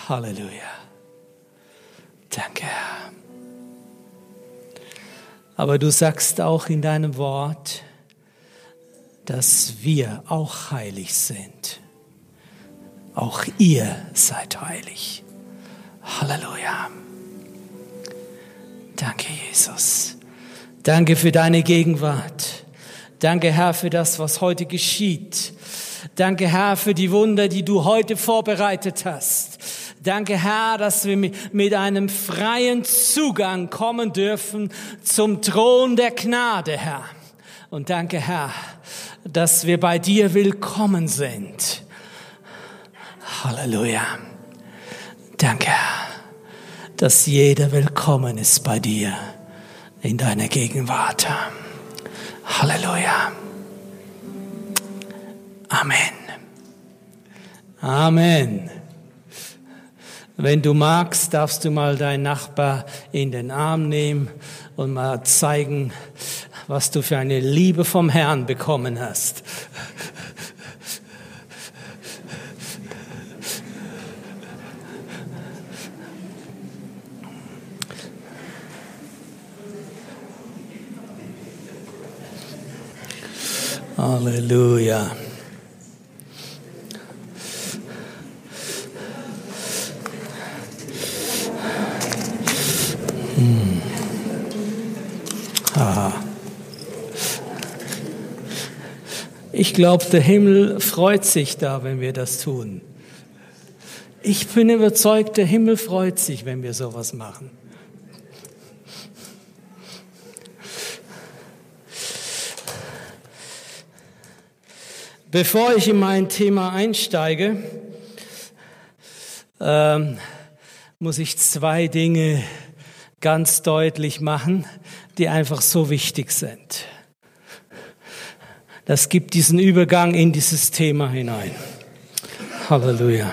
Halleluja. Danke, Herr. Aber du sagst auch in deinem Wort, dass wir auch heilig sind. Auch ihr seid heilig. Halleluja. Danke, Jesus. Danke für deine Gegenwart. Danke, Herr, für das, was heute geschieht. Danke, Herr, für die Wunder, die du heute vorbereitet hast. Danke, Herr, dass wir mit einem freien Zugang kommen dürfen zum Thron der Gnade, Herr. Und danke, Herr, dass wir bei dir willkommen sind. Halleluja. Danke, Herr, dass jeder willkommen ist bei dir in deiner Gegenwart. Halleluja. Amen. Amen. Wenn du magst, darfst du mal deinen Nachbar in den Arm nehmen und mal zeigen, was du für eine Liebe vom Herrn bekommen hast. Halleluja. Ich glaube, der Himmel freut sich da, wenn wir das tun. Ich bin überzeugt, der Himmel freut sich, wenn wir sowas machen. Bevor ich in mein Thema einsteige, muss ich 2 Dinge ganz deutlich machen, die einfach so wichtig sind. Das gibt diesen Übergang in dieses Thema hinein. Halleluja.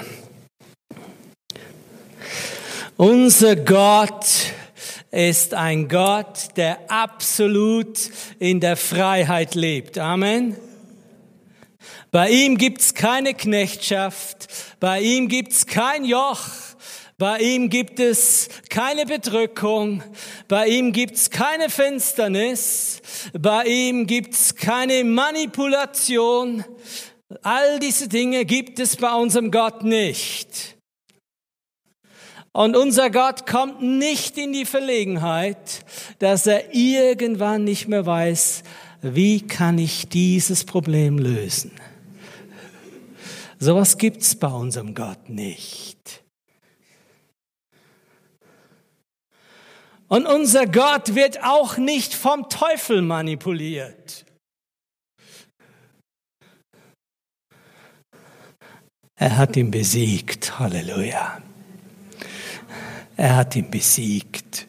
Unser Gott ist ein Gott, der absolut in der Freiheit lebt. Amen. Bei ihm gibt's keine Knechtschaft, bei ihm gibt's kein Joch, bei ihm gibt es keine Bedrückung, bei ihm gibt's keine Finsternis, bei ihm gibt's keine Manipulation. All diese Dinge gibt es bei unserem Gott nicht. Und unser Gott kommt nicht in die Verlegenheit, dass er irgendwann nicht mehr weiß, wie kann ich dieses Problem lösen. Sowas gibt's bei unserem Gott nicht. Und unser Gott wird auch nicht vom Teufel manipuliert. Er hat ihn besiegt. Halleluja. Er hat ihn besiegt.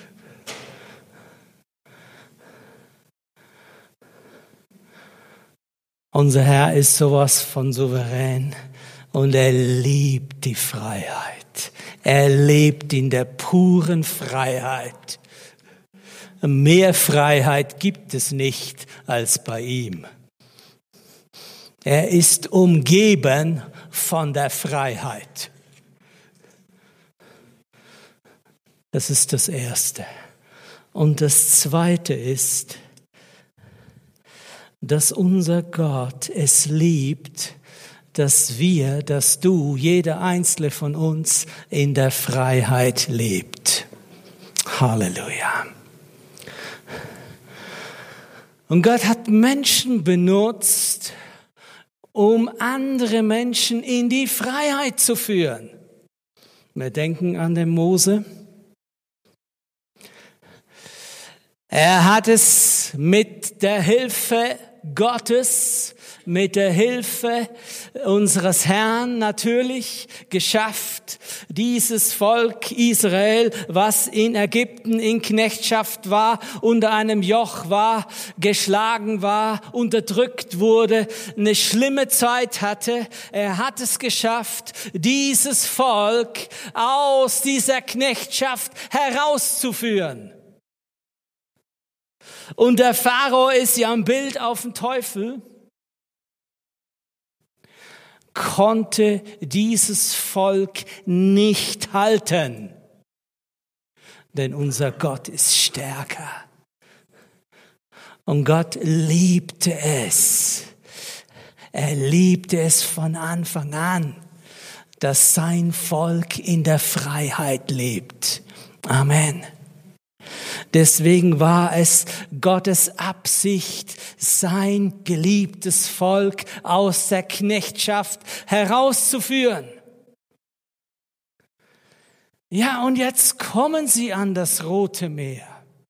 Unser Herr ist sowas von souverän und er liebt die Freiheit. Er lebt in der puren Freiheit. Mehr Freiheit gibt es nicht als bei ihm. Er ist umgeben von der Freiheit. Das ist das Erste. Und das Zweite ist, dass unser Gott es liebt, dass du, jeder Einzelne von uns in der Freiheit lebt. Halleluja. Und Gott hat Menschen benutzt, um andere Menschen in die Freiheit zu führen. Wir denken an den Mose. Er hat es mit der Hilfe Gottes, mit der Hilfe unseres Herrn natürlich geschafft, dieses Volk Israel, was in Ägypten in Knechtschaft war, unter einem Joch war, geschlagen war, unterdrückt wurde, eine schlimme Zeit hatte. Er hat es geschafft, dieses Volk aus dieser Knechtschaft herauszuführen. Und der Pharao ist ja ein Bild auf den Teufel. konnte dieses Volk nicht halten. Denn unser Gott ist stärker. Und Gott liebte es. Er liebte es von Anfang an, dass sein Volk in der Freiheit lebt. Amen. Deswegen war es Gottes Absicht, sein geliebtes Volk aus der Knechtschaft herauszuführen. Ja, und jetzt kommen sie an das Rote Meer.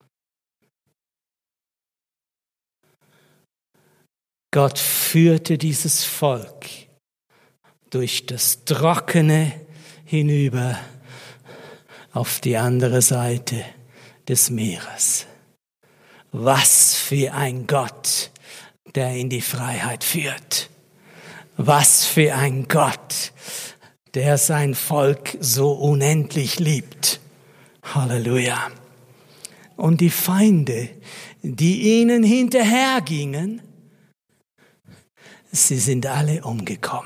Gott führte dieses Volk durch das Trockene hinüber auf die andere Seite des Meeres. Was für ein Gott, der in die Freiheit führt. Was für ein Gott, der sein Volk so unendlich liebt. Halleluja. Und die Feinde, die ihnen hinterhergingen, sie sind alle umgekommen.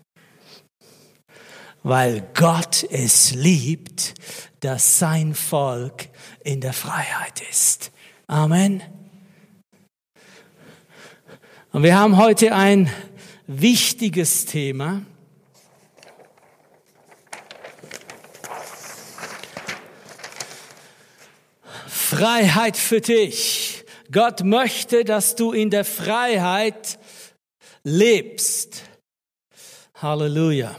Weil Gott es liebt, dass sein Volk in der Freiheit ist. Amen. Und wir haben heute ein wichtiges Thema. Freiheit für dich. Gott möchte, dass du in der Freiheit lebst. Halleluja.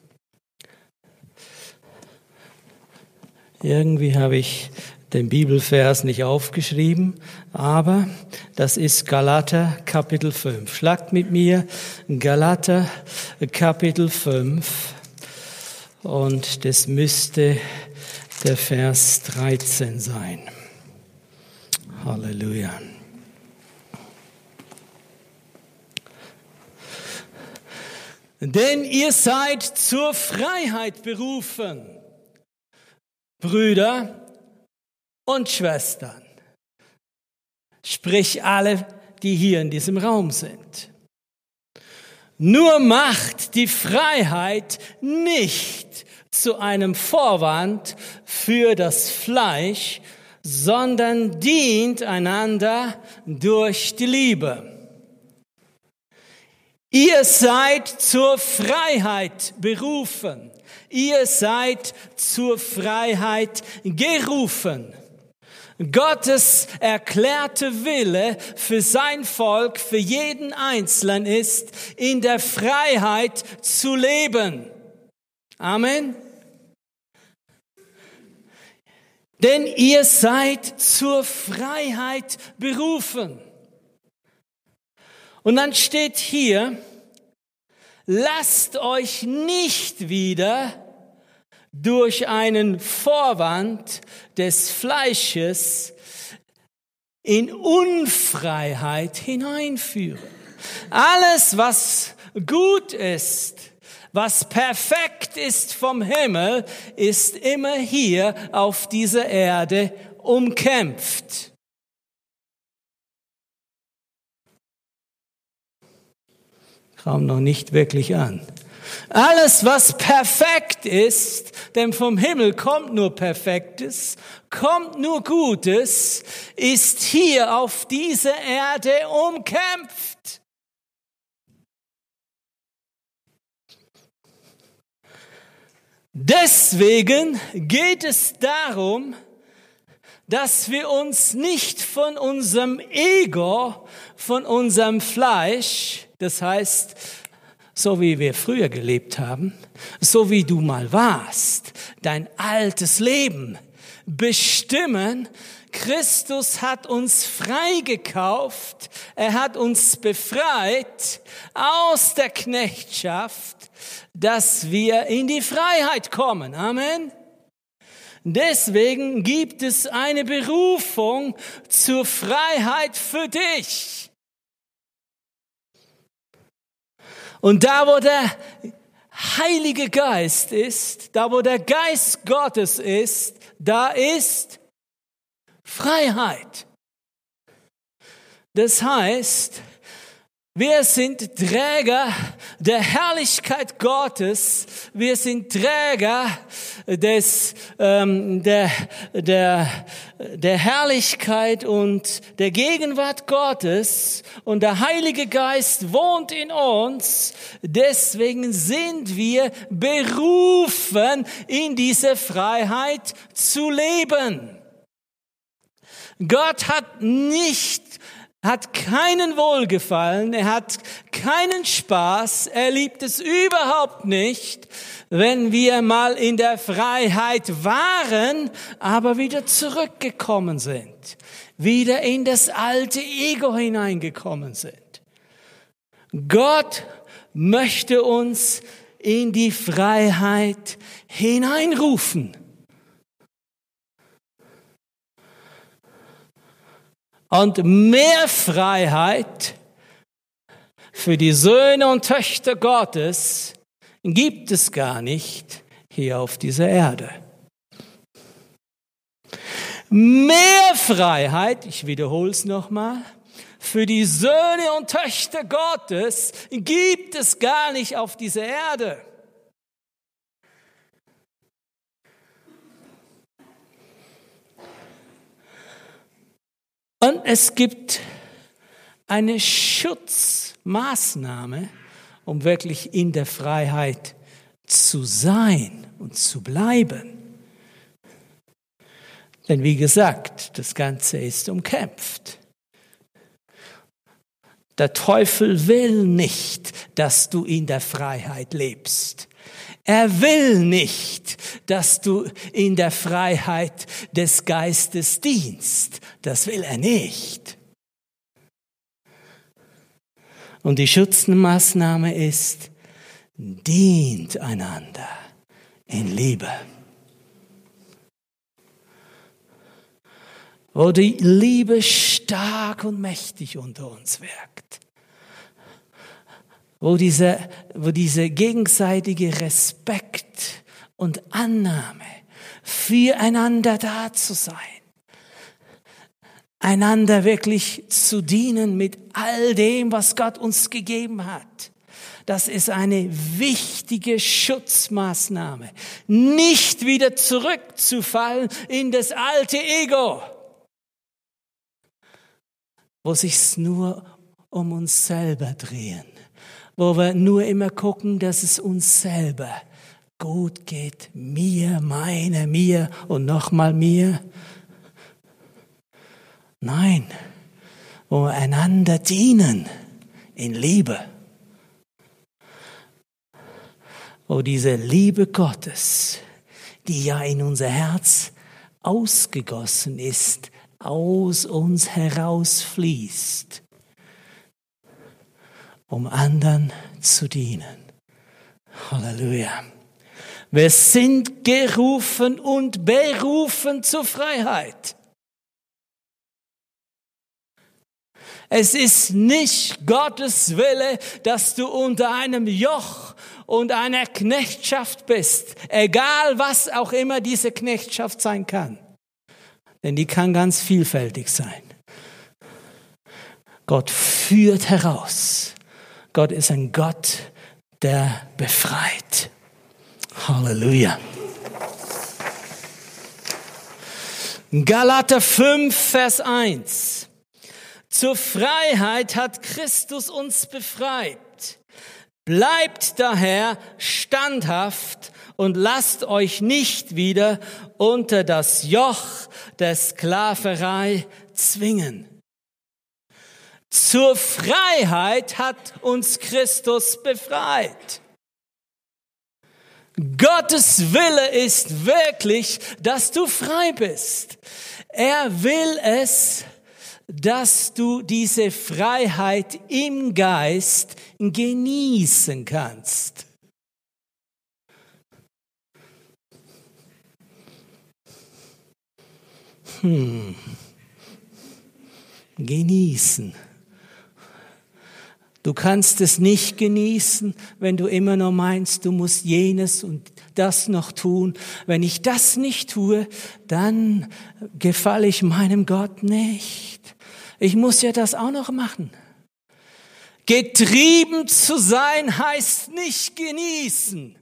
Irgendwie habe ich den Bibelvers nicht aufgeschrieben, aber das ist Galater Kapitel 5. Schlagt mit mir Galater Kapitel 5 und das müsste der Vers 13 sein. Halleluja. Denn ihr seid zur Freiheit berufen, Brüder und Schwestern. Sprich alle, die hier in diesem Raum sind. Nur macht die Freiheit nicht zu einem Vorwand für das Fleisch, sondern dient einander durch die Liebe. Ihr seid zur Freiheit berufen. Ihr seid zur Freiheit gerufen. Gottes erklärte Wille für sein Volk, für jeden Einzelnen ist, in der Freiheit zu leben. Amen. Denn ihr seid zur Freiheit berufen. Und dann steht hier, lasst euch nicht wieder durch einen Vorwand des Fleisches in Unfreiheit hineinführen. Alles, was gut ist, was perfekt ist vom Himmel, ist immer hier auf dieser Erde umkämpft. Kam noch nicht wirklich an. Alles, was perfekt ist, denn vom Himmel kommt nur Perfektes, kommt nur Gutes, ist hier auf dieser Erde umkämpft. Deswegen geht es darum, dass wir uns nicht von unserem Ego, von unserem Fleisch, das heißt, so wie wir früher gelebt haben, so wie du mal warst, dein altes Leben bestimmen. Christus hat uns freigekauft, er hat uns befreit aus der Knechtschaft, dass wir in die Freiheit kommen. Amen. Deswegen gibt es eine Berufung zur Freiheit für dich. Und da, wo der Heilige Geist ist, da, wo der Geist Gottes ist, da ist Freiheit. Das heißt, Wir sind Träger der Herrlichkeit Gottes. Wir sind Träger der Herrlichkeit und der Gegenwart Gottes. Und der Heilige Geist wohnt in uns. Deswegen sind wir berufen, in dieser Freiheit zu leben. Gott hat keinen Wohlgefallen, er hat keinen Spaß, er liebt es überhaupt nicht, wenn wir mal in der Freiheit waren, aber wieder zurückgekommen sind, wieder in das alte Ego hineingekommen sind. Gott möchte uns in die Freiheit hineinrufen. Und mehr Freiheit für die Söhne und Töchter Gottes gibt es gar nicht hier auf dieser Erde. Mehr Freiheit, ich wiederhole es nochmal, für die Söhne und Töchter Gottes gibt es gar nicht auf dieser Erde. Und es gibt eine Schutzmaßnahme, um wirklich in der Freiheit zu sein und zu bleiben. Denn wie gesagt, das Ganze ist umkämpft. Der Teufel will nicht, dass du in der Freiheit lebst. Er will nicht, dass du in der Freiheit des Geistes dienst. Das will er nicht. Und die Schutzmaßnahme ist, dient einander in Liebe. Wo die Liebe stark und mächtig unter uns wirkt. Wo dieser gegenseitige Respekt und Annahme füreinander da zu sein. Einander wirklich zu dienen mit all dem, was Gott uns gegeben hat. Das ist eine wichtige Schutzmaßnahme. Nicht wieder zurückzufallen in das alte Ego, wo sich's nur um uns selber drehen. Wo wir nur immer gucken, dass es uns selber gut geht. Mir und nochmal mir. Nein, wo wir einander dienen in Liebe. Wo diese Liebe Gottes, die ja in unser Herz ausgegossen ist, aus uns herausfließt, um anderen zu dienen. Halleluja. Wir sind gerufen und berufen zur Freiheit. Es ist nicht Gottes Wille, dass du unter einem Joch und einer Knechtschaft bist, egal was auch immer diese Knechtschaft sein kann. Denn die kann ganz vielfältig sein. Gott führt heraus. Gott ist ein Gott, der befreit. Halleluja. Galater 5, Vers 1. Zur Freiheit hat Christus uns befreit. Bleibt daher standhaft und lasst euch nicht wieder unter das Joch der Sklaverei zwingen. Zur Freiheit hat uns Christus befreit. Gottes Wille ist wirklich, dass du frei bist. Er will es, dass du diese Freiheit im Geist genießen kannst. Genießen. Du kannst es nicht genießen, wenn du immer noch meinst, du musst jenes und das noch tun. Wenn ich das nicht tue, dann gefalle ich meinem Gott nicht. Ich muss ja das auch noch machen. Getrieben zu sein heißt nicht genießen.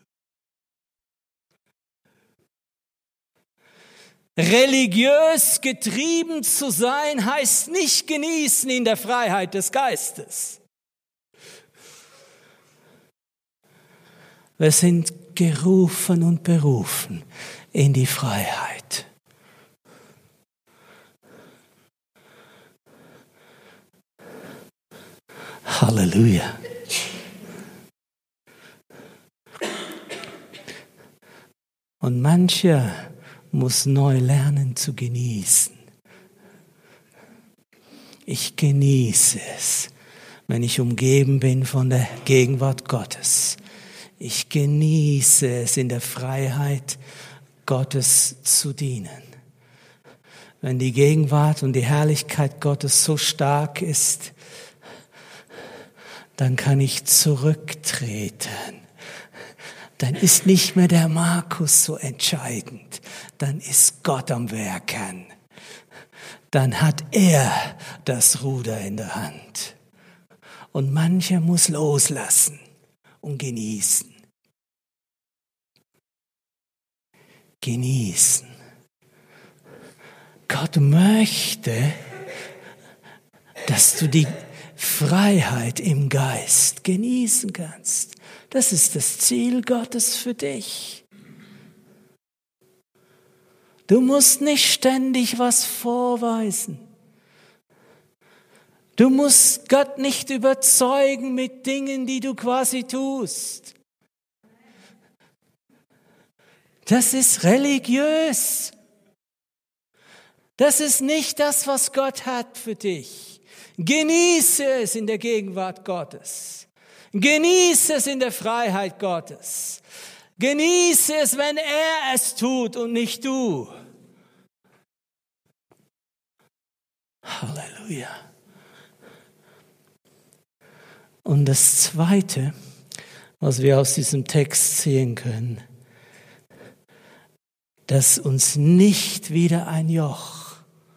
Religiös getrieben zu sein heißt nicht genießen in der Freiheit des Geistes. Wir sind gerufen und berufen in die Freiheit. Halleluja. Und mancher muss neu lernen zu genießen. Ich genieße es, wenn ich umgeben bin von der Gegenwart Gottes. Ich genieße es, in der Freiheit Gottes zu dienen. Wenn die Gegenwart und die Herrlichkeit Gottes so stark ist, dann kann ich zurücktreten. Dann ist nicht mehr der Markus so entscheidend. Dann ist Gott am Werken. Dann hat er das Ruder in der Hand. Und mancher muss loslassen und genießen. Genießen. Gott möchte, dass du die Freiheit im Geist genießen kannst. Das ist das Ziel Gottes für dich. Du musst nicht ständig was vorweisen. Du musst Gott nicht überzeugen mit Dingen, die du quasi tust. Das ist religiös. Das ist nicht das, was Gott hat für dich. Genieße es in der Gegenwart Gottes. Genieße es in der Freiheit Gottes. Genieße es, wenn er es tut und nicht du. Halleluja. Und das Zweite, was wir aus diesem Text sehen können, dass uns nicht wieder ein Joch,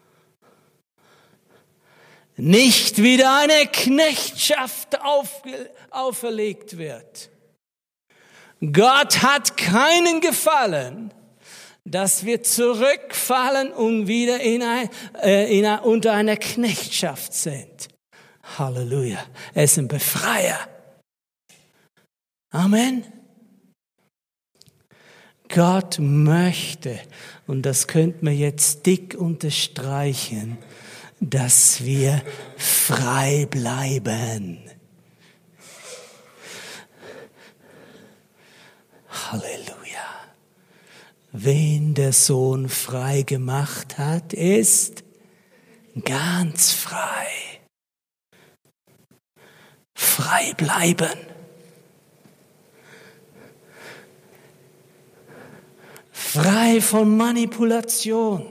nicht wieder eine Knechtschaft auferlegt wird. Gott hat keinen Gefallen, dass wir zurückfallen und wieder unter einer Knechtschaft sind. Halleluja. Er ist ein Befreier. Amen. Gott möchte, und das könnten wir jetzt dick unterstreichen, dass wir frei bleiben. Halleluja. Wen der Sohn frei gemacht hat, ist ganz frei. Frei bleiben. Frei von Manipulation.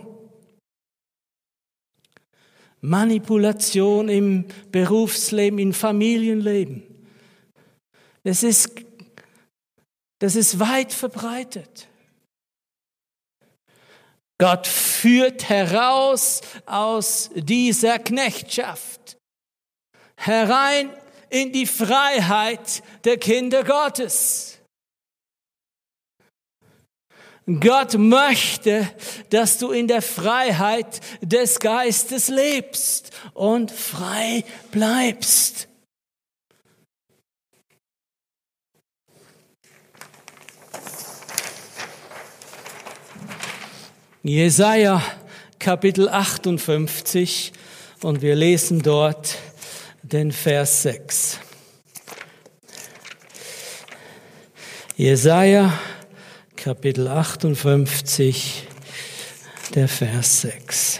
Manipulation im Berufsleben, im Familienleben. Das ist weit verbreitet. Gott führt heraus aus dieser Knechtschaft, herein in die Freiheit der Kinder Gottes. Gott möchte, dass du in der Freiheit des Geistes lebst und frei bleibst. Jesaja Kapitel 58 und wir lesen dort den Vers 6. Jesaja Kapitel 58, der Vers 6.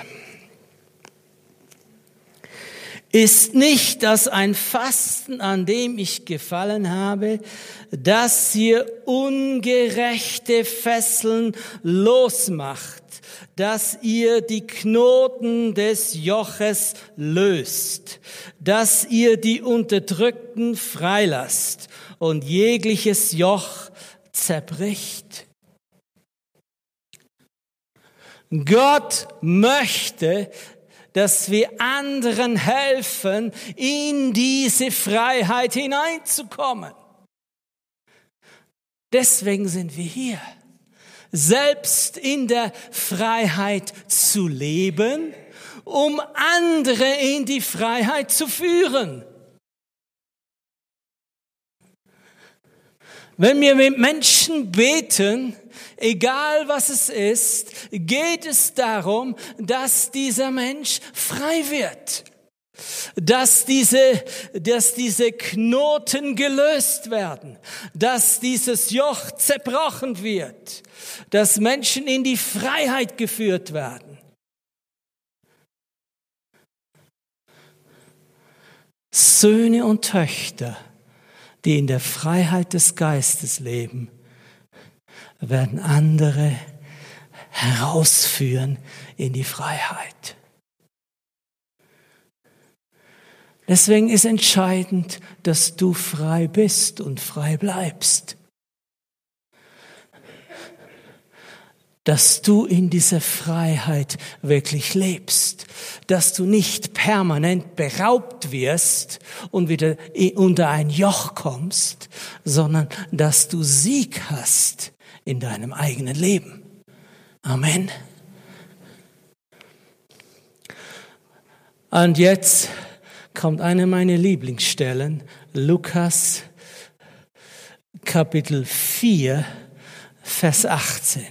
Ist nicht das ein Fasten, an dem ich gefallen habe, dass ihr ungerechte Fesseln losmacht, dass ihr die Knoten des Joches löst, dass ihr die Unterdrückten freilasst und jegliches Joch zerbricht? Gott möchte, dass wir anderen helfen, in diese Freiheit hineinzukommen. Deswegen sind wir hier, selbst in der Freiheit zu leben, um andere in die Freiheit zu führen. Wenn wir mit Menschen beten, egal was es ist, geht es darum, dass dieser Mensch frei wird. Dass diese Knoten gelöst werden. Dass dieses Joch zerbrochen wird. Dass Menschen in die Freiheit geführt werden. Söhne und Töchter, die in der Freiheit des Geistes leben, werden andere herausführen in die Freiheit. Deswegen ist entscheidend, dass du frei bist und frei bleibst. Dass du in dieser Freiheit wirklich lebst. Dass du nicht permanent beraubt wirst und wieder unter ein Joch kommst, sondern dass du Sieg hast in deinem eigenen Leben. Amen. Und jetzt kommt eine meiner Lieblingsstellen, Lukas Kapitel 4, Vers 18.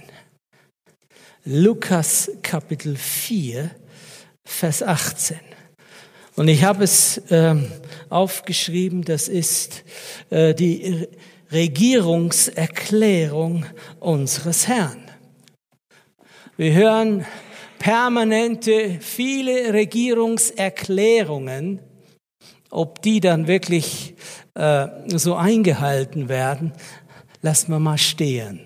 Lukas Kapitel 4, Vers 18. Und ich habe es aufgeschrieben, das ist die Regierungserklärung unseres Herrn. Wir hören permanente, viele Regierungserklärungen. Ob die dann wirklich so eingehalten werden, lassen wir mal stehen.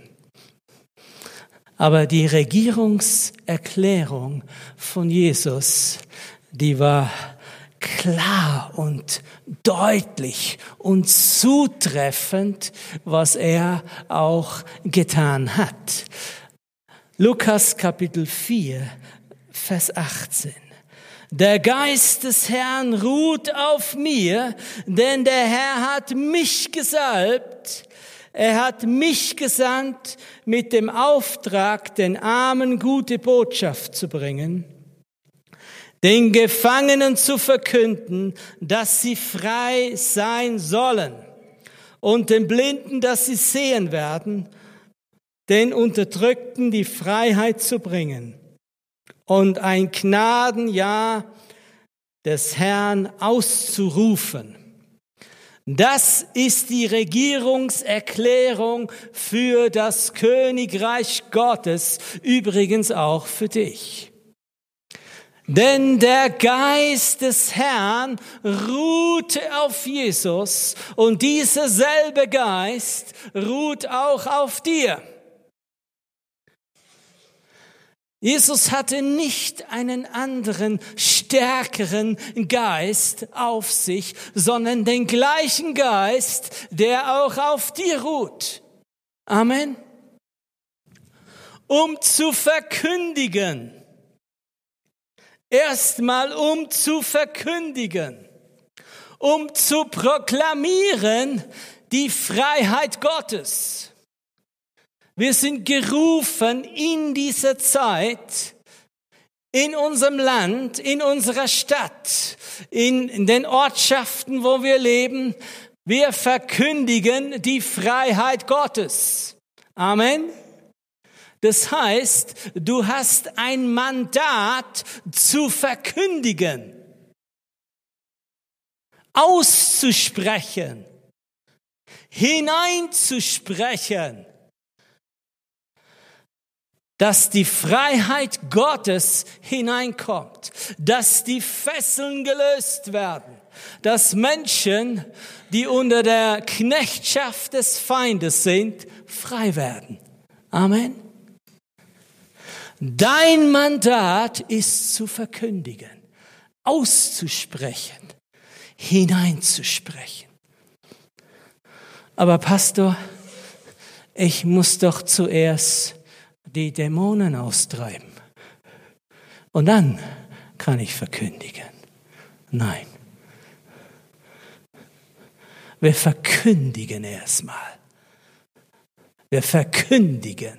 Aber die Regierungserklärung von Jesus, die war klar und deutlich und zutreffend, was er auch getan hat. Lukas Kapitel 4, Vers 18. Der Geist des Herrn ruht auf mir, denn der Herr hat mich gesalbt. Er hat mich gesandt mit dem Auftrag, den Armen gute Botschaft zu bringen, den Gefangenen zu verkünden, dass sie frei sein sollen, und den Blinden, dass sie sehen werden, den Unterdrückten die Freiheit zu bringen und ein Gnadenjahr des Herrn auszurufen. Das ist die Regierungserklärung für das Königreich Gottes, übrigens auch für dich. Denn der Geist des Herrn ruhte auf Jesus und dieser selbe Geist ruht auch auf dir. Jesus hatte nicht einen anderen, stärkeren Geist auf sich, sondern den gleichen Geist, der auch auf dir ruht. Amen. Um zu verkündigen. Erstmal um zu verkündigen. Um zu proklamieren die Freiheit Gottes. Wir sind gerufen in dieser Zeit, in unserem Land, in unserer Stadt, in den Ortschaften, wo wir leben. Wir verkündigen die Freiheit Gottes. Amen. Das heißt, du hast ein Mandat zu verkündigen, auszusprechen, hineinzusprechen, dass die Freiheit Gottes hineinkommt, dass die Fesseln gelöst werden, dass Menschen, die unter der Knechtschaft des Feindes sind, frei werden. Amen. Dein Mandat ist zu verkündigen, auszusprechen, hineinzusprechen. Aber Pastor, ich muss doch zuerst die Dämonen austreiben. Und dann kann ich verkündigen. Nein. Wir verkündigen erstmal. Wir verkündigen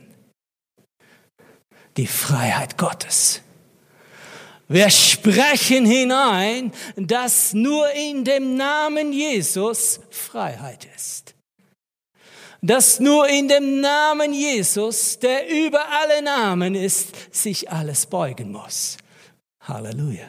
die Freiheit Gottes. Wir sprechen hinein, dass nur in dem Namen Jesus Freiheit ist. Dass nur in dem Namen Jesus, der über alle Namen ist, sich alles beugen muss. Halleluja.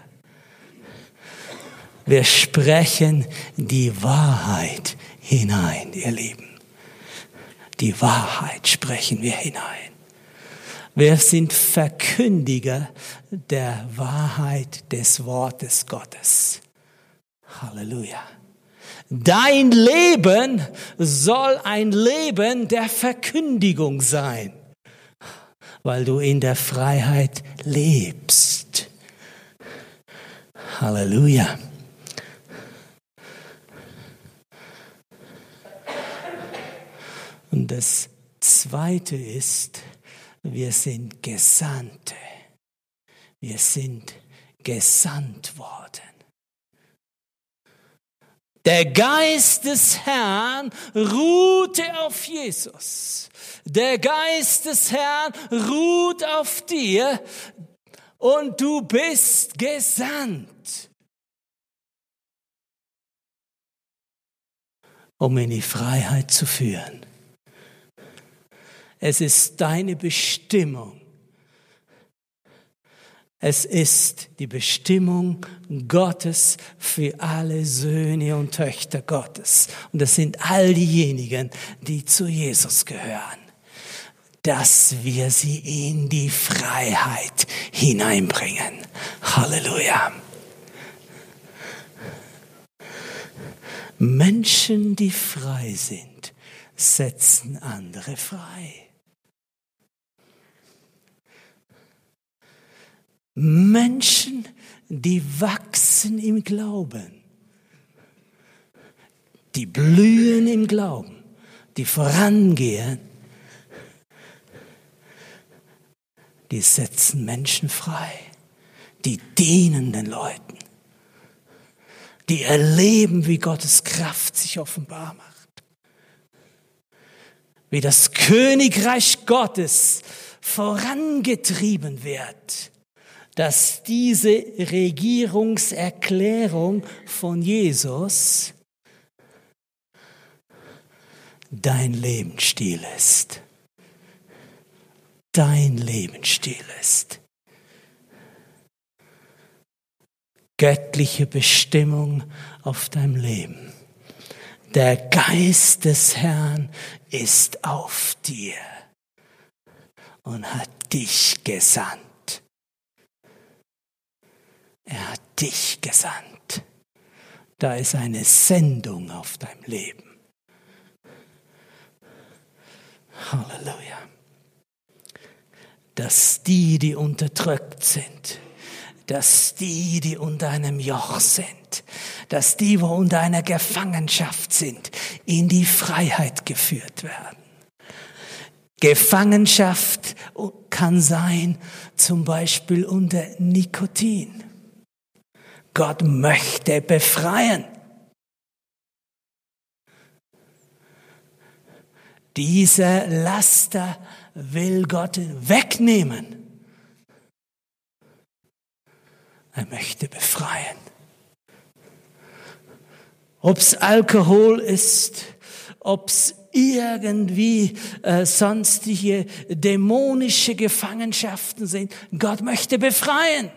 Wir sprechen die Wahrheit hinein, ihr Lieben. Die Wahrheit sprechen wir hinein. Wir sind Verkündiger der Wahrheit des Wortes Gottes. Halleluja. Dein Leben soll ein Leben der Verkündigung sein, weil du in der Freiheit lebst. Halleluja. Und das Zweite ist, wir sind Gesandte. Wir sind gesandt worden. Der Geist des Herrn ruhte auf Jesus. Der Geist des Herrn ruht auf dir und du bist gesandt, um in die Freiheit zu führen. Es ist deine Bestimmung. Es ist die Bestimmung Gottes für alle Söhne und Töchter Gottes. Und das sind all diejenigen, die zu Jesus gehören, dass wir sie in die Freiheit hineinbringen. Halleluja. Menschen, die frei sind, setzen andere frei. Menschen, die wachsen im Glauben, die blühen im Glauben, die vorangehen, die setzen Menschen frei, die dienen den Leuten, die erleben, wie Gottes Kraft sich offenbar macht, wie das Königreich Gottes vorangetrieben wird, dass diese Regierungserklärung von Jesus dein Lebensstil ist. Dein Lebensstil ist. Göttliche Bestimmung auf deinem Leben. Der Geist des Herrn ist auf dir und hat dich gesandt. Er hat dich gesandt. Da ist eine Sendung auf deinem Leben. Halleluja. Dass die unterdrückt sind, dass die unter einem Joch sind, dass die, wo unter einer Gefangenschaft sind, in die Freiheit geführt werden. Gefangenschaft kann sein, zum Beispiel unter Nikotin. Gott möchte befreien. Dieser Laster will Gott wegnehmen. Er möchte befreien. Ob es Alkohol ist, ob es irgendwie sonstige dämonische Gefangenschaften sind, Gott möchte befreien.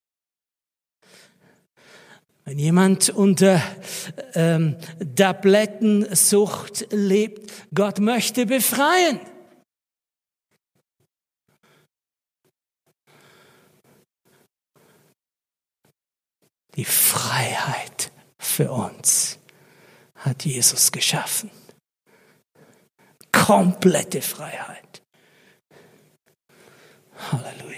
Wenn jemand unter Tablettensucht lebt, Gott möchte befreien. Die Freiheit für uns hat Jesus geschaffen. Komplette Freiheit. Halleluja.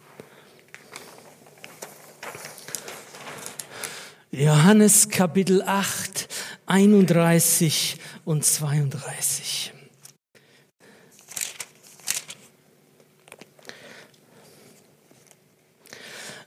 Johannes Kapitel 8, 31 und 32.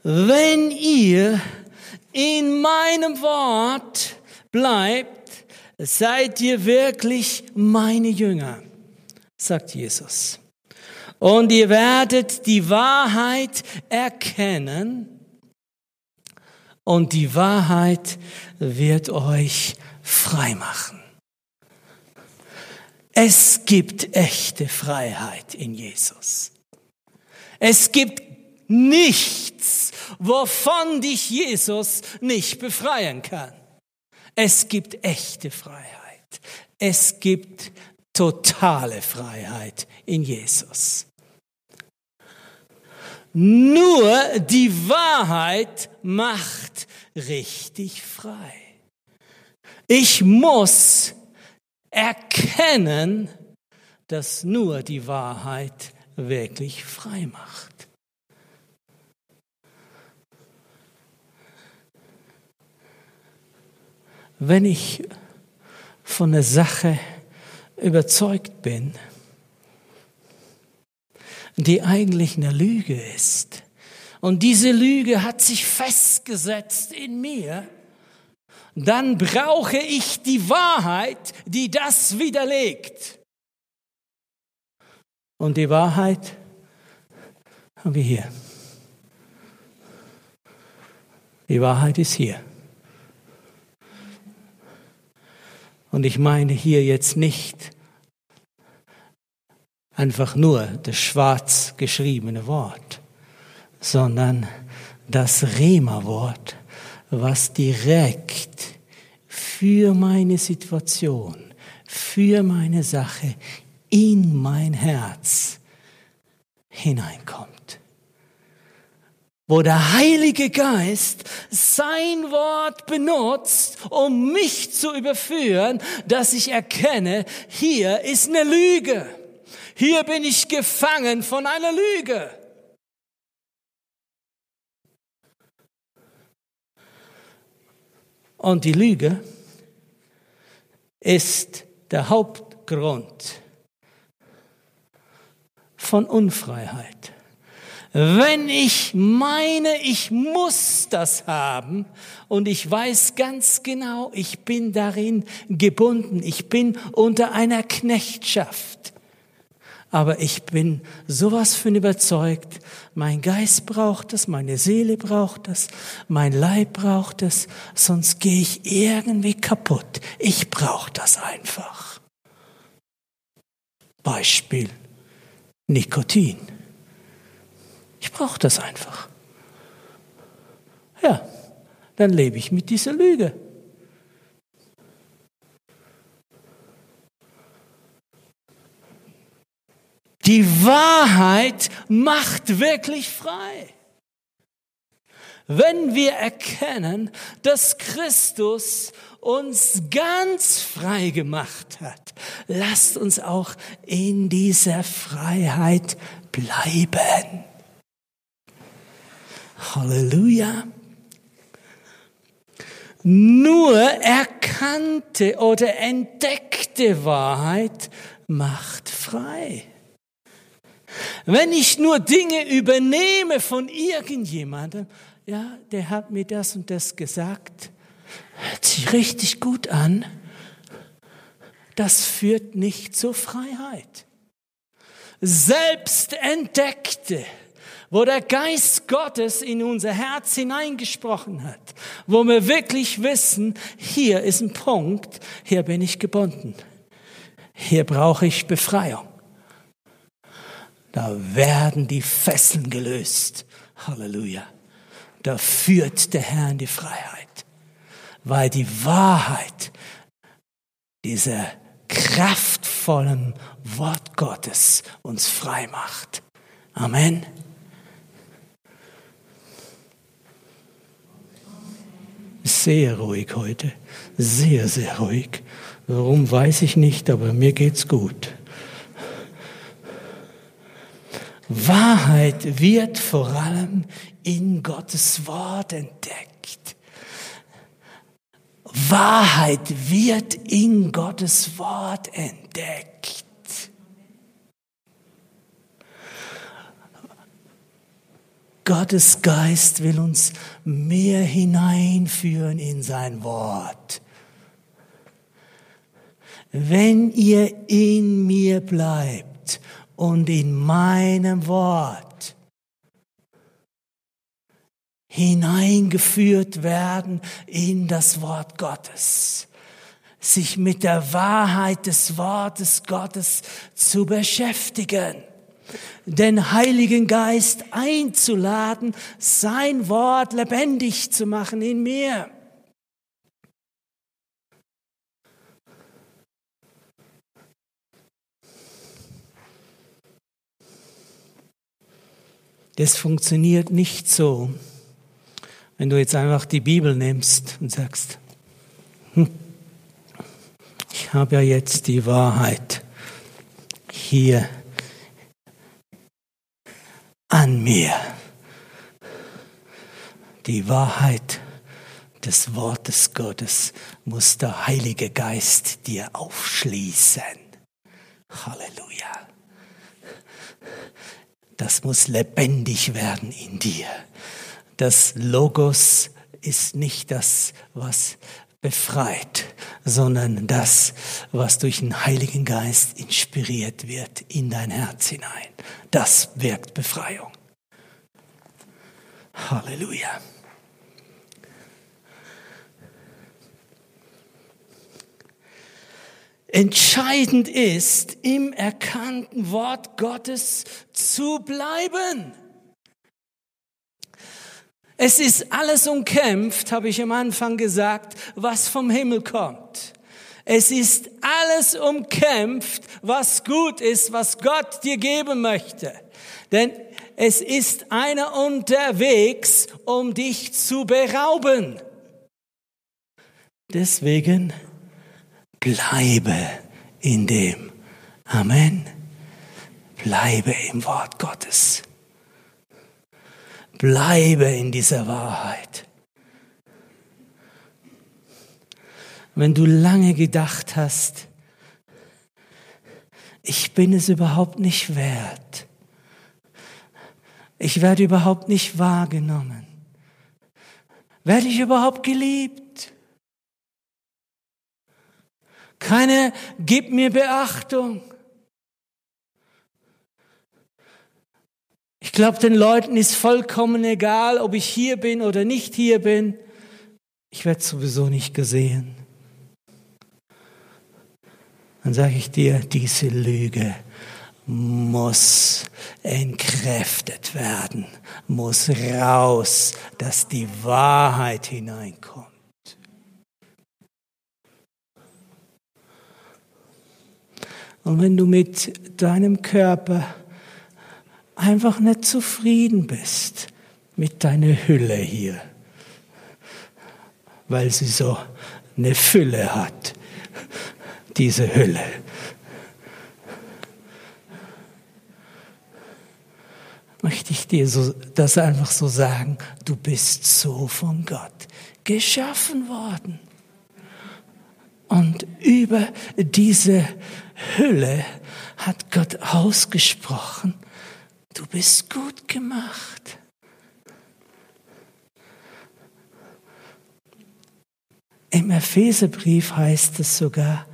wenn ihr in meinem Wort bleibt, seid ihr wirklich meine Jünger, sagt Jesus. Und ihr werdet die Wahrheit erkennen und die Wahrheit wird euch frei machen. Es gibt echte Freiheit in Jesus. Es gibt nichts, wovon dich Jesus nicht befreien kann. Es gibt echte Freiheit. Es gibt totale Freiheit in Jesus. Nur die Wahrheit macht richtig frei. Ich muss erkennen, dass nur die Wahrheit wirklich frei macht. Wenn ich von einer Sache überzeugt bin, die eigentlich eine Lüge ist, und diese Lüge hat sich festgesetzt in mir, dann brauche ich die Wahrheit, die das widerlegt. Und die Wahrheit haben wir hier. Die Wahrheit ist hier. Und ich meine hier jetzt nicht einfach nur das schwarz geschriebene Wort, sondern das Rema-Wort, was direkt für meine Situation, für meine Sache in mein Herz hineinkommt. Wo der Heilige Geist sein Wort benutzt, um mich zu überführen, dass ich erkenne, hier ist eine Lüge. Hier bin ich gefangen von einer Lüge. Und die Lüge ist der Hauptgrund von Unfreiheit. Wenn ich meine, ich muss das haben und ich weiß ganz genau, ich bin darin gebunden, ich bin unter einer Knechtschaft. Aber ich bin sowas von überzeugt, mein Geist braucht es, meine Seele braucht es, mein Leib braucht es, sonst gehe ich irgendwie kaputt. Ich brauche das einfach. Beispiel Nikotin. Ich brauche das einfach. Ja, dann lebe ich mit dieser Lüge. Die Wahrheit macht wirklich frei. Wenn wir erkennen, dass Christus uns ganz frei gemacht hat, lasst uns auch in dieser Freiheit bleiben. Halleluja. Nur erkannte oder entdeckte Wahrheit macht frei. Wenn ich nur Dinge übernehme von irgendjemandem, ja, der hat mir das und das gesagt, hört sich richtig gut an, das führt nicht zur Freiheit. Selbst entdeckte, wo der Geist Gottes in unser Herz hineingesprochen hat, wo wir wirklich wissen, hier ist ein Punkt, hier bin ich gebunden, hier brauche ich Befreiung. Da werden die Fesseln gelöst. Halleluja. Da führt der Herr in die Freiheit. Weil die Wahrheit dieser kraftvollen Wort Gottes uns frei macht. Amen. Sehr ruhig heute. Sehr, sehr ruhig. Warum, weiß ich nicht, aber mir geht's gut. Wahrheit wird vor allem in Gottes Wort entdeckt. Wahrheit wird in Gottes Wort entdeckt. Gottes Geist will uns mehr hineinführen in sein Wort. Wenn ihr in mir bleibt und in meinem Wort, hineingeführt werden in das Wort Gottes, sich mit der Wahrheit des Wortes Gottes zu beschäftigen, den Heiligen Geist einzuladen, sein Wort lebendig zu machen in mir. Das funktioniert nicht so, wenn du jetzt einfach die Bibel nimmst und sagst, ich habe ja jetzt die Wahrheit hier an mir. Die Wahrheit des Wortes Gottes muss der Heilige Geist dir aufschließen. Halleluja. Das muss lebendig werden in dir. Das Logos ist nicht das, was befreit, sondern das, was durch den Heiligen Geist inspiriert wird in dein Herz hinein. Das wirkt Befreiung. Halleluja. Entscheidend ist, im erkannten Wort Gottes zu bleiben. Es ist alles umkämpft, habe ich am Anfang gesagt, was vom Himmel kommt. Es ist alles umkämpft, was gut ist, was Gott dir geben möchte. Denn es ist einer unterwegs, um dich zu berauben. Deswegen bleibe in dem. Amen. Bleibe im Wort Gottes. Bleibe in dieser Wahrheit. Wenn du lange gedacht hast, ich bin es überhaupt nicht wert. Ich werde überhaupt nicht wahrgenommen. Werde ich überhaupt geliebt? Keiner gibt mir Beachtung. Ich glaube, den Leuten ist vollkommen egal, ob ich hier bin oder nicht hier bin. Ich werde sowieso nicht gesehen. Dann sage ich dir, diese Lüge muss entkräftet werden, muss raus, dass die Wahrheit hineinkommt. Und wenn du mit deinem Körper einfach nicht zufrieden bist mit deiner Hülle hier, weil sie so eine Fülle hat, diese Hülle. Möchte ich dir das einfach so sagen, du bist so von Gott geschaffen worden. Und über diese Hülle hat Gott ausgesprochen, du bist gut gemacht. Im Epheserbrief heißt es sogar,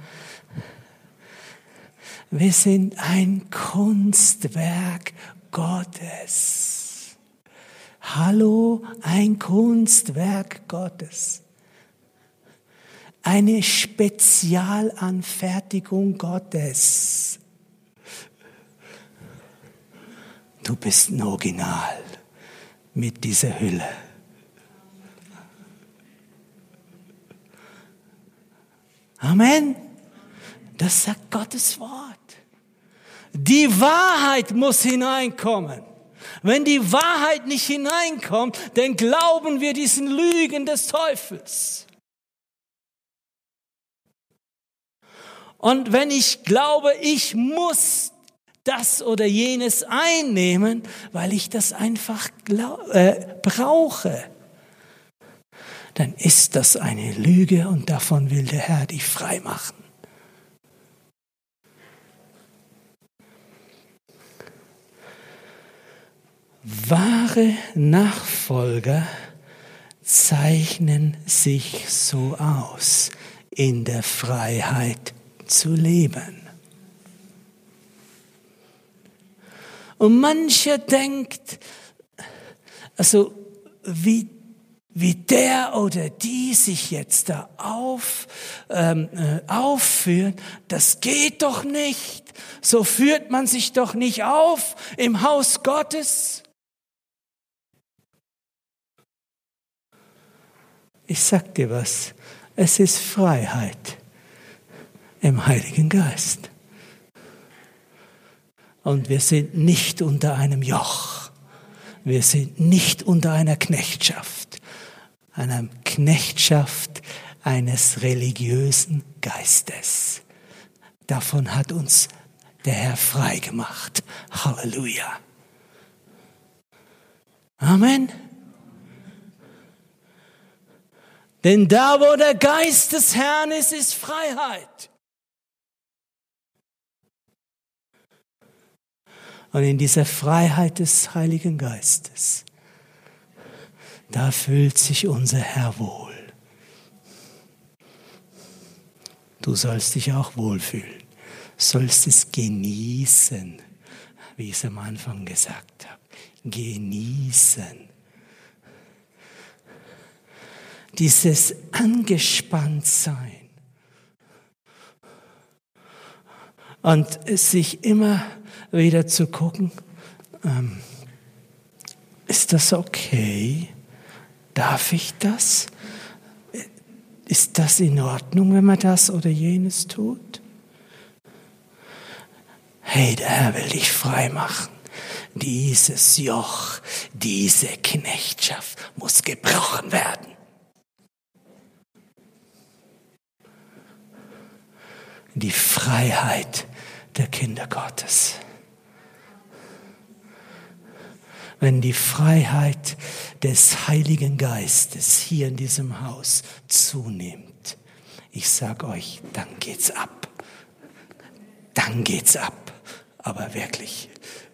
wir sind ein Kunstwerk Gottes. Hallo, ein Kunstwerk Gottes. Eine Spezialanfertigung Gottes. Du bist ein Original mit dieser Hülle. Amen. Das sagt Gottes Wort. Die Wahrheit muss hineinkommen. Wenn die Wahrheit nicht hineinkommt, dann glauben wir diesen Lügen des Teufels. Und wenn ich glaube, ich muss das oder jenes einnehmen, weil ich das einfach brauche, dann ist das eine Lüge und davon will der Herr dich frei machen. Wahre Nachfolger zeichnen sich so aus, in der Freiheit zu leben. Und mancher denkt, also wie der oder die sich jetzt da aufführen, das geht doch nicht. So führt man sich doch nicht auf im Haus Gottes. Ich sag dir was, es ist Freiheit im Heiligen Geist. Und wir sind nicht unter einem Joch. Wir sind nicht unter einer Knechtschaft. Einer Knechtschaft eines religiösen Geistes. Davon hat uns der Herr frei gemacht. Halleluja. Amen. Denn da, wo der Geist des Herrn ist, ist Freiheit. Und in dieser Freiheit des Heiligen Geistes, da fühlt sich unser Herr wohl. Du sollst dich auch wohlfühlen, sollst es genießen, wie ich es am Anfang gesagt habe. Genießen. Dieses Angespanntsein und sich immer wieder zu gucken, ist das okay? Darf ich das? Ist das in Ordnung, wenn man das oder jenes tut? Hey, der Herr will dich frei machen. Dieses Joch, diese Knechtschaft muss gebrochen werden. Die Freiheit der Kinder Gottes. Wenn die Freiheit des Heiligen Geistes hier in diesem Haus zunimmt, ich sage euch, dann geht's ab. Dann geht's ab. Aber wirklich.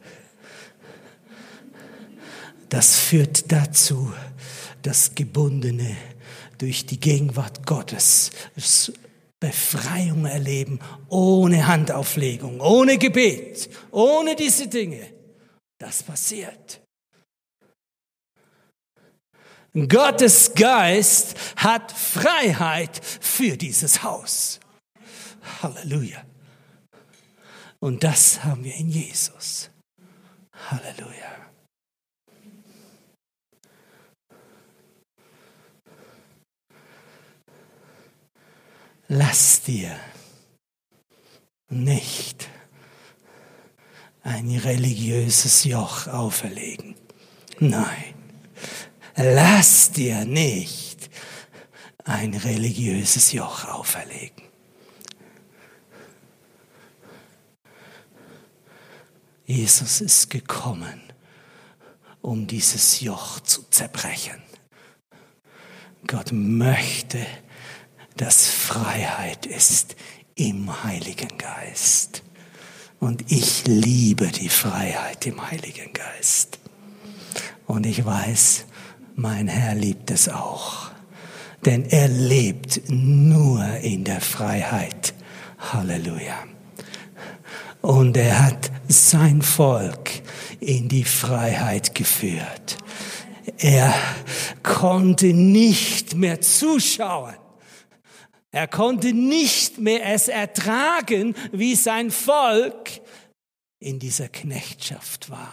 Das führt dazu, dass Gebundene durch die Gegenwart Gottes Befreiung erleben, ohne Handauflegung, ohne Gebet, ohne diese Dinge. Das passiert. Gottes Geist hat Freiheit für dieses Haus. Halleluja. Und das haben wir in Jesus. Halleluja. Lass dir nicht ein religiöses Joch auferlegen. Nein, lass dir nicht ein religiöses Joch auferlegen. Jesus ist gekommen, um dieses Joch zu zerbrechen. Gott möchte, dass Freiheit ist im Heiligen Geist. Und ich liebe die Freiheit im Heiligen Geist. Und ich weiß, mein Herr liebt es auch. Denn er lebt nur in der Freiheit. Halleluja. Und er hat sein Volk in die Freiheit geführt. Er konnte nicht mehr zuschauen. Er konnte nicht mehr es ertragen, wie sein Volk in dieser Knechtschaft war.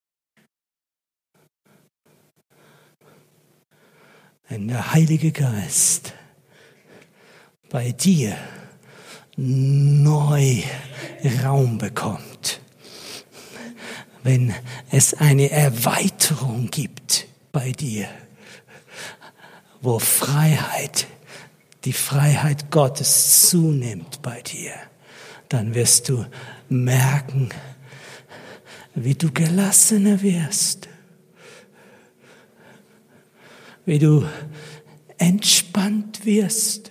Wenn der Heilige Geist bei dir neu Raum bekommt, wenn es eine Erweiterung gibt bei dir, wo die Freiheit Gottes zunimmt bei dir, dann wirst du merken, wie du gelassener wirst, wie du entspannt wirst.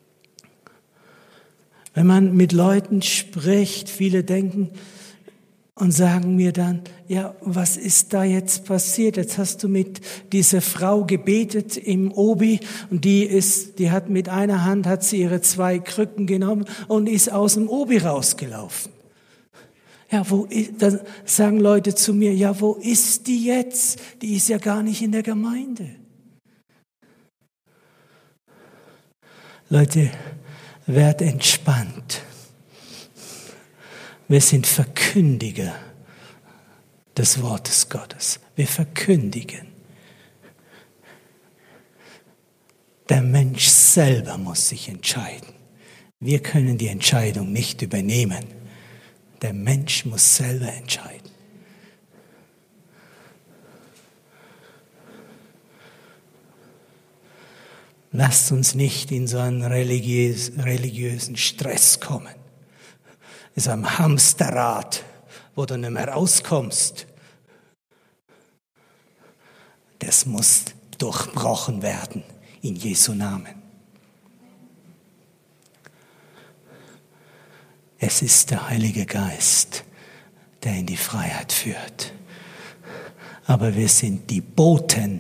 Wenn man mit Leuten spricht, viele denken, und sagen mir dann, ja, was ist da jetzt passiert? Jetzt hast du mit dieser Frau gebetet im Obi und die hat mit einer Hand hat sie ihre 2 Krücken genommen und ist aus dem Obi rausgelaufen. Ja, dann sagen Leute zu mir, ja, wo ist die jetzt? Die ist ja gar nicht in der Gemeinde. Leute, werd entspannt. Wir sind Verkündiger des Wortes Gottes. Wir verkündigen. Der Mensch selber muss sich entscheiden. Wir können die Entscheidung nicht übernehmen. Der Mensch muss selber entscheiden. Lasst uns nicht in so einen religiösen Stress kommen. Es ist ein Hamsterrad, wo du nicht mehr rauskommst. Das muss durchbrochen werden, in Jesu Namen. Es ist der Heilige Geist, der in die Freiheit führt. Aber wir sind die Boten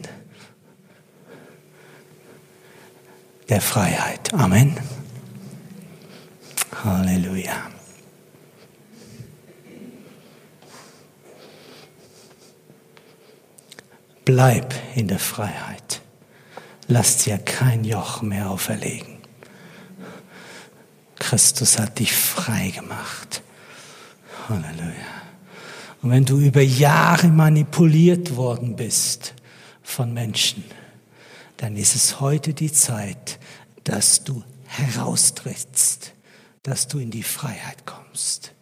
der Freiheit. Amen. Halleluja. Bleib in der Freiheit. Lass dir kein Joch mehr auferlegen. Christus hat dich frei gemacht. Halleluja. Und wenn du über Jahre manipuliert worden bist von Menschen, dann ist es heute die Zeit, dass du heraustrittst, dass du in die Freiheit kommst.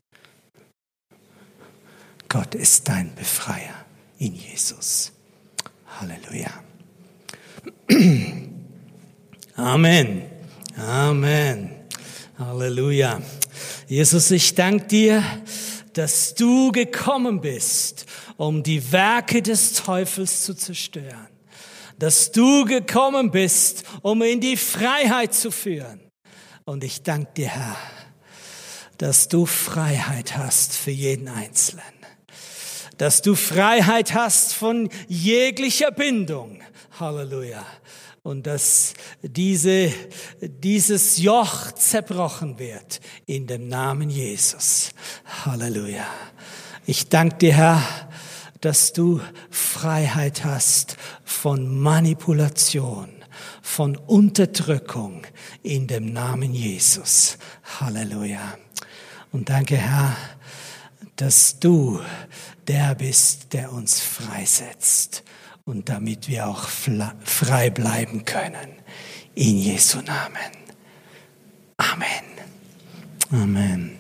Gott ist dein Befreier in Jesus. Halleluja. Amen. Amen. Halleluja. Jesus, ich danke dir, dass du gekommen bist, um die Werke des Teufels zu zerstören. Dass du gekommen bist, um in die Freiheit zu führen. Und ich danke dir, Herr, dass du Freiheit hast für jeden Einzelnen. Dass du Freiheit hast von jeglicher Bindung. Halleluja. Und dass dieses Joch zerbrochen wird in dem Namen Jesus. Halleluja. Ich danke dir, Herr, dass du Freiheit hast von Manipulation, von Unterdrückung in dem Namen Jesus. Halleluja. Und danke, Herr, dass du der bist, der uns freisetzt und damit wir auch frei bleiben können. In Jesu Namen. Amen. Amen.